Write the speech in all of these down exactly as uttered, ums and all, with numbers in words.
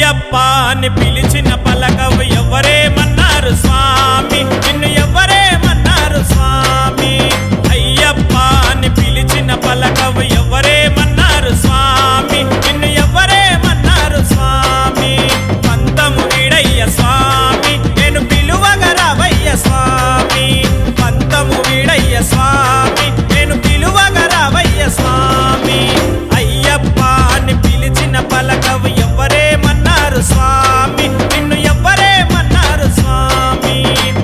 అయ్యప్ప అని పిలిచిన పలకవు ఎవరేమన్నారు స్వామి, నిన్ను ఎవరేమన్నారు స్వామి. అయ్యప్ప అని పిలిచిన పలకవు ఎవరేమన్నారు స్వామి, నిన్ను ఎవరేమన్నారు స్వామి. పంతము వీడయ్య స్వామి, నేను పిలువగా రావయ్య స్వామి. పంతము వీడయ్య స్వామి, నేను పిలువగా రావయ్య స్వామి. అయ్యప్ప అని పిలిచిన పలకవు ఎవరేమన్నారు స్వామి, నిన్ను ఎవరేమన్నారు స్వామి.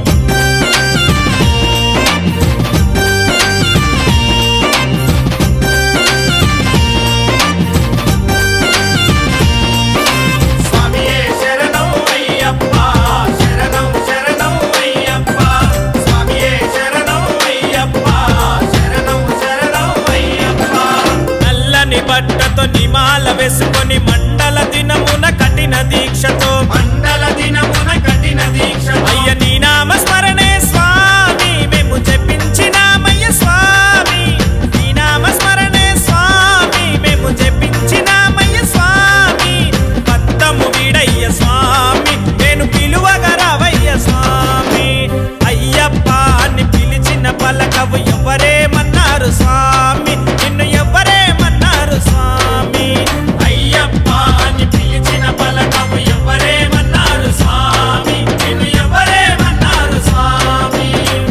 స్వామియే శరణం అయ్యప్ప, శరణం శరణం అయ్యప్ప. స్వామియే శరణం అయ్యప్ప, శరణం శరణం అయ్యప్ప. నల్లని బట్టతో నిమాల వేసుకొని మండల దినమున కఠిన దీక్షతో మండల దినమున కఠిన దీక్ష అయ్య నీ నామ స్మరణే స్వామి, మేము జపించినామయ్య స్వామి. నీ నామ స్మరణే స్వామి, మేము జపించినామయ్య స్వామి. పంతము వీడయ్య స్వామి, నేను పిలువగా రావయ్య స్వామి. అయ్యప్ప అని పిలిచిన పలకవు ఎవరేమన్నారు స్వామి, నిన్ను ఎవరేమన్నారు స్వామి. అయ్యప్ప అని పిలిచిన పలకవు ఎవరేమన్నారు స్వామి, నిన్ను ఎవరేమన్నారు స్వామి.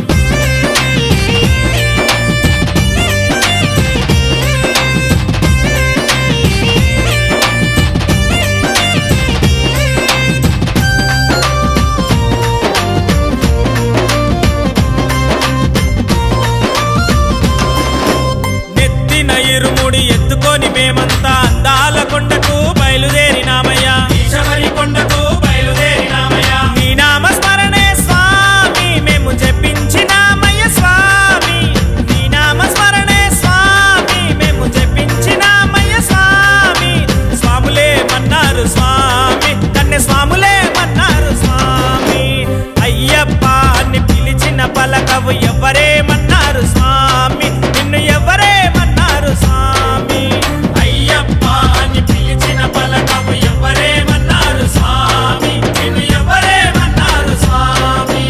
నెత్తిన ఇరుముడి ఎత్తుకొని మేమంతా అందాల కొండకు బయలుదేరినామయ్యా. ఈశబరి కొండకు బయలుదేరినామయ్యా. నీ నామ స్మరణే స్వామి, మేము జపించినామయ్య స్వామి. నీ నామ స్మరణే స్వామి, మేము జపించినామయ్య స్వామి. స్వాములే మన్నారు స్వామి, కన్నె స్వాములే మన్నారు స్వామి. అయ్యప్ప అని పిలిచిన పలకవు ఎవరేమన్నారు స్వామి, నిన్ను ఎవరేమన్నారు స్వామి. అయ్యప్ప అని పిలిచిన పలకవు ఎవరేమన్నారు స్వామి, నిన్ను ఎవరేమన్నారు స్వామి.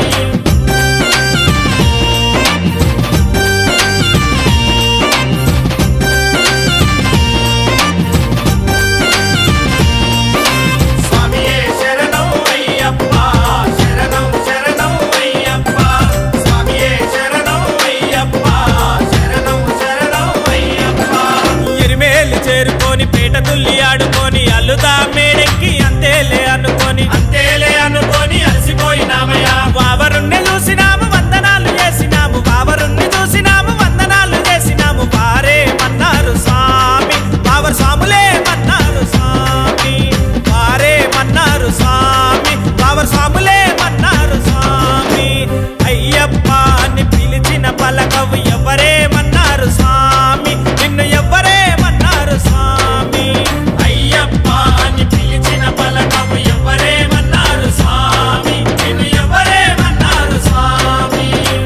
స్వామియే శరణం అయ్యప్ప, శరణం శరణం అయ్యప్ప. స్వామియే శరణం అయ్యప్ప, శరణం శరణం అయ్యప్ప. ఎరిమేలు చేరుకొని పేట తుల్లి ఆడుకొని అల్లుదా మేడెక్కి అంతేలే అనుకొని అంతేలే అనుకొని అలసిపోయినామయ్యా. వావరుణ్ణి చూసినాము వందనాలు చేసినాము, వావరుణ్ణి చూసినాము వందనాలు చేసినాము. వారే మన్నారు స్వామి, వావరు స్వాములే మన్నారు స్వామి. వారే మన్నారు స్వామి, వావరు స్వాములే మన్నారు స్వామి. అయ్యప్ప అని పిలిచిన పలకవు ఎవరేమన్నారు స్వామి, నిన్ను ఎవరేమన్నారు స్వామి. అయ్యప్ప అని పిలిచిన పలకవు ఎవరేమన్నారు స్వామి, నిన్ను ఎవరేమన్నారు స్వామి.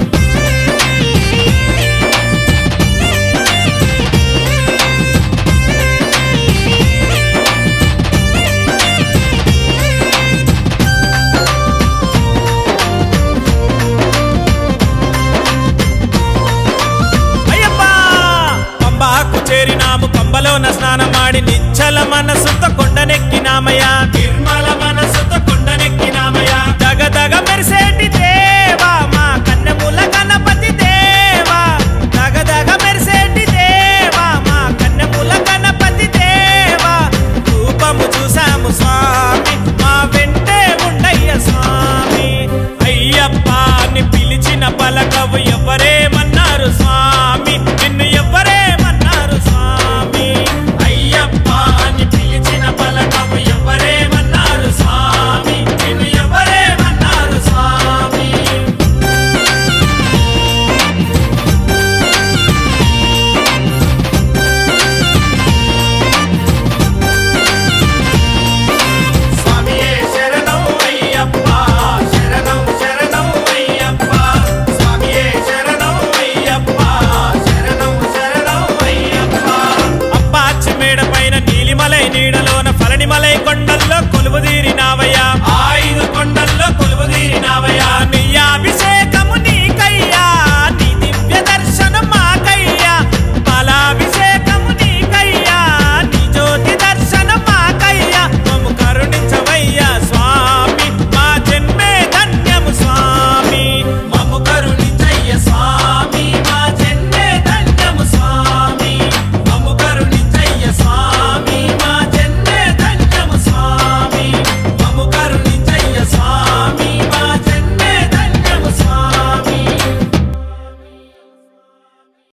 అయ్యప్ప పంబాకు చేరినాము, పంబలోన స్నానమాడి నిచ్చల మనసుతో కొండనెక్కినామయ్యా. నిర్మల మనసుతో కొండనెక్కినామయ్యా. దగదగ మెరిసేటి